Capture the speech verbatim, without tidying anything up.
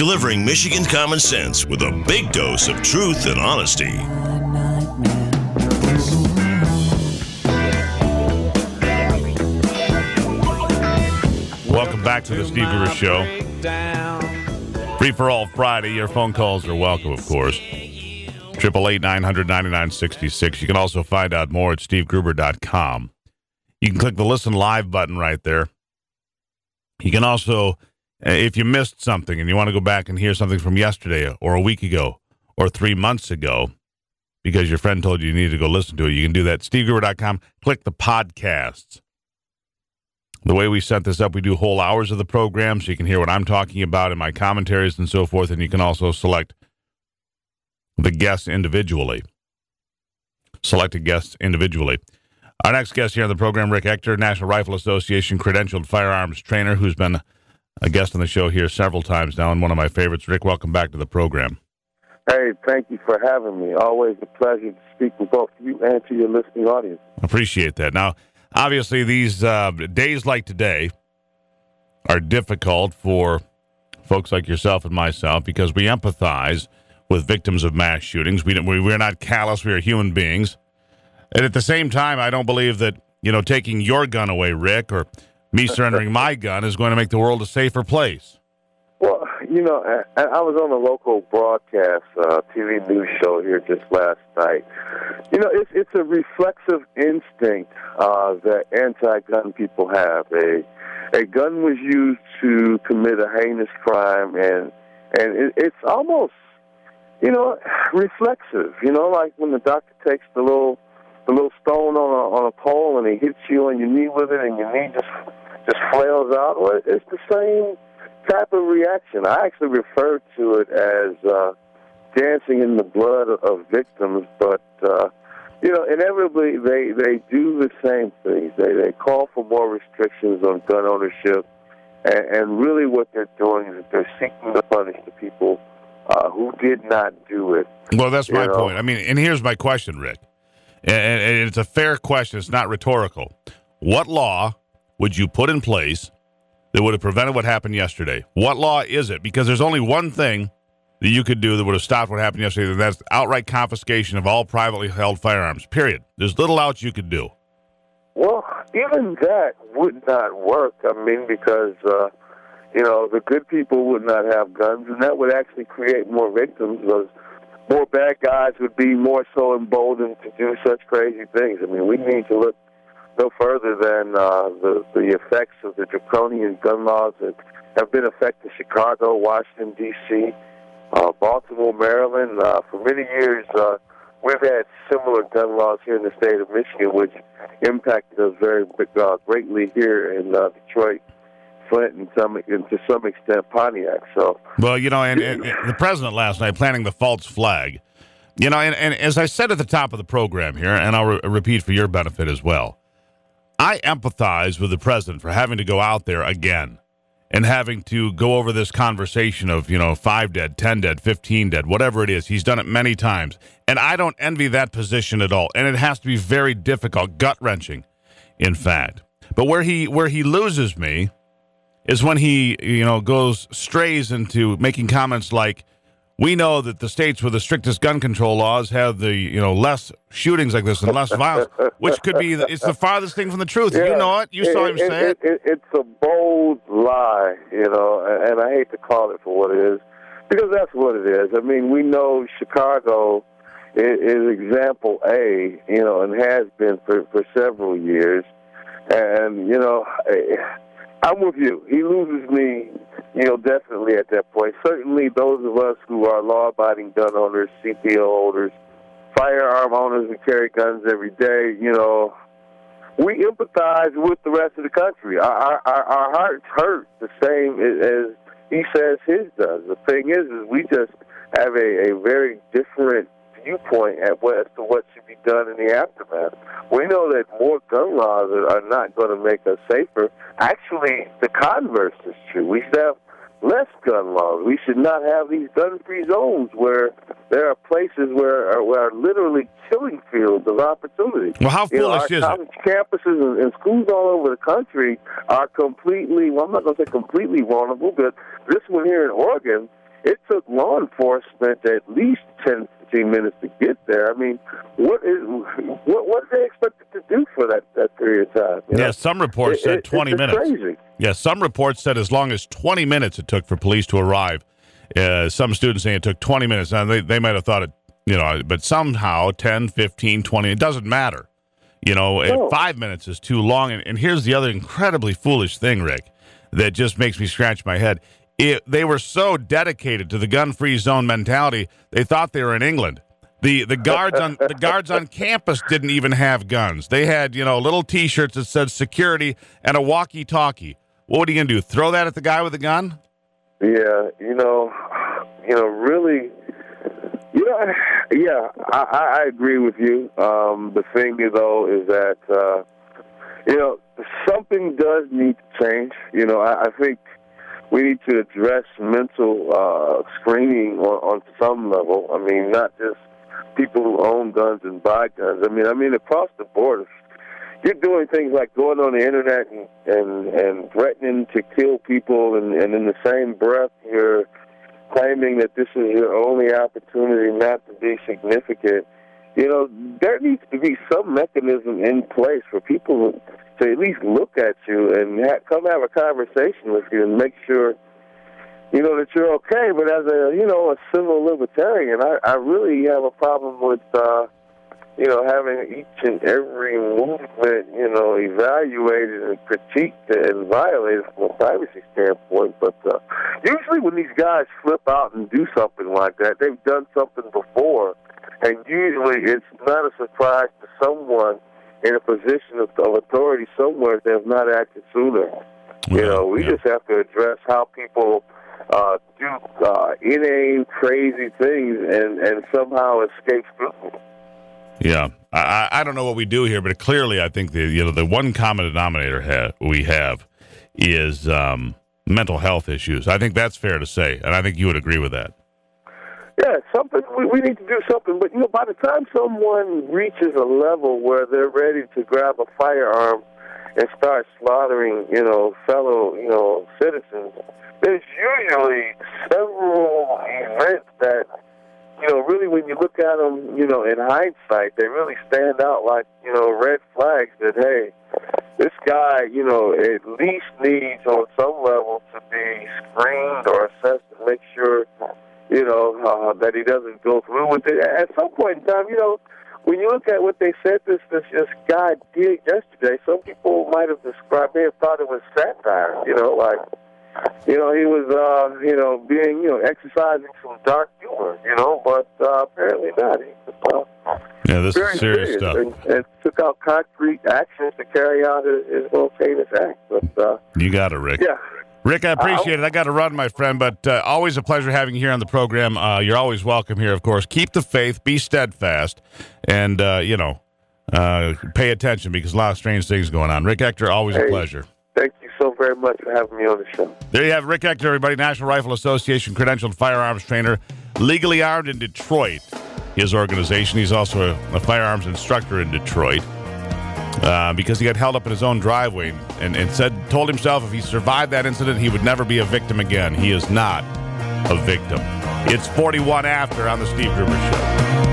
delivering Michigan common sense with a big dose of truth and honesty. Welcome back to the Steve Gruber Show. Free for all Friday. Your phone calls are welcome, of course. Triple eight nine hundred ninety nine sixty six. You can also find out more at steve gruber dot com. You can click the listen live button right there. You can also, if you missed something and you want to go back and hear something from yesterday or a week ago or three months ago, because your friend told you you needed to go listen to it, you can do that. steve gruber dot com. Click the podcasts. The way we set this up, we do whole hours of the program, so you can hear what I'm talking about in my commentaries and so forth, and you can also select the guests individually. Selected guests individually. Our next guest here on the program, Rick Ector, National Rifle Association credentialed firearms trainer, who's been a guest on the show here several times now, and one of my favorites. Rick, welcome back to the program. Hey, thank you for having me. Always a pleasure to speak with both you and to your listening audience. Appreciate that. Now, obviously, these uh, days like today are difficult for folks like yourself and myself because we empathize with victims of mass shootings. We, we, we're not callous. We are human beings. And at the same time, I don't believe that, you know, taking your gun away, Rick, or me surrendering my gun is going to make the world a safer place. Well, you know, I, I was on a local broadcast uh, T V news show here just last night. You know, it's, it's a reflexive instinct uh, that anti-gun people have. A, a gun was used to commit a heinous crime, and, and it, it's almost, you know, reflexive. You know, like when the doctor takes the little the little stone on a, on a pole and he hits you on your knee with it, and your knee just just flails out. Well, it's the same type of reaction. I actually refer to it as uh, dancing in the blood of, of victims, but uh, you know, inevitably they they do the same things. They they call for more restrictions on gun ownership, and, and really what they're doing is that they're seeking to punish the people Uh, who did not do it. Well, that's my know? point. I mean, and here's my question, Rick. And, and it's a fair question. It's not rhetorical. What law would you put in place that would have prevented what happened yesterday? What law is it? Because there's only one thing that you could do that would have stopped what happened yesterday, and that's outright confiscation of all privately held firearms, period. There's little else you could do. Well, even that would not work. I mean, because... Uh, You know, the good people would not have guns, and that would actually create more victims because more bad guys would be more so emboldened to do such crazy things. I mean, we need to look no further than uh, the, the effects of the draconian gun laws that have been affecting Chicago, Washington, D C, uh, Baltimore, Maryland. Uh, for many years, uh, we've had similar gun laws here in the state of Michigan, which impacted us very uh, greatly here in uh, Detroit, Flint, and, some, and to some extent Pontiac. So, well, you know, and, and, and the president last night planting the false flag, you know, and, and as I said at the top of the program here, and I'll re- repeat for your benefit as well, I empathize with the president for having to go out there again and having to go over this conversation of, you know, five dead, ten dead, fifteen dead, whatever it is. He's done it many times, and I don't envy that position at all, and it has to be very difficult, gut-wrenching, in fact. But where he where he loses me is when he, you know, goes strays into making comments like, we know that the states with the strictest gun control laws have the, you know, less shootings like this and less violence, which could be, the, it's the farthest thing from the truth. Yeah, you know it. You saw it, him say it. it, it. It's a bold lie, you know, and I hate to call it for what it is, because that's what it is. I mean, we know Chicago is, is example A, you know, and has been for, for several years. And, you know, I'm with you. He loses me, you know, definitely at that point. Certainly those of us who are law-abiding gun owners, C P O holders, firearm owners who carry guns every day, you know, we empathize with the rest of the country. Our, our, our hearts hurt the same as he says his does. The thing is, is we just have a, a very different viewpoint at what, as to what should be done in the aftermath. We know that more gun laws are, are not going to make us safer. Actually, the converse is true. We should have less gun laws. We should not have these gun-free zones where there are places where are, where are literally killing fields of opportunity. Well, how you know, foolish is our college it? campuses and, and schools all over the country are completely, well, I'm not going to say completely vulnerable, but this one here in Oregon it took law enforcement at least ten, fifteen minutes to get there. I mean, what is what what are they expected to do for that, that period of time? You yeah, know? some reports it, said it, twenty it's minutes. Crazy. Yeah, some reports said as long as twenty minutes it took for police to arrive. Uh, some students saying it took twenty minutes. Now, they, they might have thought it, you know, but somehow ten, fifteen, twenty, it doesn't matter. You know, No. five minutes is too long. And, and here's the other incredibly foolish thing, Rick, that just makes me scratch my head. It, they were so dedicated to the gun-free zone mentality, they thought they were in England. The the guards on the guards on campus didn't even have guns. They had, you know, little T-shirts that said security and a walkie-talkie. What are you going to do, throw that at the guy with the gun? Yeah, you know, you know, really, you know, yeah, I, I agree with you. Um, the thing, though, is that, uh, you know, something does need to change. You know, I, I think we need to address mental uh, screening on, on some level. I mean, not just people who own guns and buy guns. I mean, I mean, across the board, you're doing things like going on the internet and, and, and threatening to kill people, and, and in the same breath, you're claiming that this is your only opportunity not to be significant. You know, there needs to be some mechanism in place for people to at least look at you and ha- come have a conversation with you and make sure, you know, that you're okay. But as a, you know, a civil libertarian, I, I really have a problem with, uh, you know, having each and every movement, you know, evaluated and critiqued and violated from a privacy standpoint. But uh, usually when these guys flip out and do something like that, they've done something before. And usually it's not a surprise to someone in a position of, of authority somewhere if they have not acted sooner. You Yeah, know, we yeah. just have to address how people uh, do uh, inane, crazy things and, and somehow escape scrutiny. Yeah, I, I don't know what we do here, but clearly I think the you know the one common denominator ha- we have is um, mental health issues. I think that's fair to say, and I think you would agree with that. Yeah, something we, we need to do something. But you know, by the time someone reaches a level where they're ready to grab a firearm and start slaughtering, you know, fellow, you know, citizens, there's usually several events that, you know, really when you look at them, you know, in hindsight, they really stand out like, you know, red flags that, hey, this guy, you know, at least needs on some level to be screened or assessed to make sure, you know, uh, that he doesn't go through with it. At some point in time, you know, when you look at what they said this this, this guy did yesterday, some people might have described, may have thought it was satire, you know, like, you know, he was, uh, you know, being, you know, exercising some dark humor, you know, but uh, apparently not. He was uh, Yeah, this very is serious, serious stuff. and, and took out concrete actions to carry out his, his most heinous act. But, uh, You got it, Rick. yeah. Rick, I appreciate it. I got to run, my friend, but uh, always a pleasure having you here on the program. Uh, you're always welcome here, of course. Keep the faith, be steadfast, and, uh, you know, uh, pay attention because a lot of strange things going on. Rick Ector, always Hey. a pleasure. Thank you so very much for having me on the show. There you have Rick Ector, everybody, National Rifle Association credentialed firearms trainer, legally armed in Detroit, his organization. He's also a, a firearms instructor in Detroit uh, because he got held up in his own driveway and, and said, told himself if he survived that incident, he would never be a victim again. He is not a victim. It's forty-one after on the Steve Gruber Show.